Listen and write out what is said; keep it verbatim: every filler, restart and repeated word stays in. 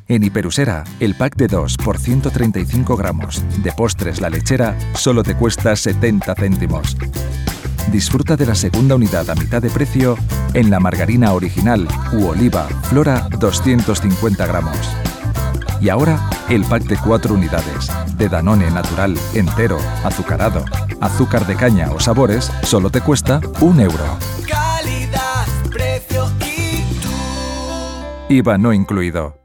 En Hiperusera, el pack de dos por ciento treinta y cinco gramos de Postres La Lechera solo te cuesta setenta céntimos. Disfruta de la segunda unidad a mitad de precio en la margarina original u oliva Flora doscientos cincuenta gramos. Y ahora, el pack de cuatro unidades de Danone natural, entero, azucarado, azúcar de caña o sabores solo te cuesta un euro. Calidad, precio y tú. I V A no incluido.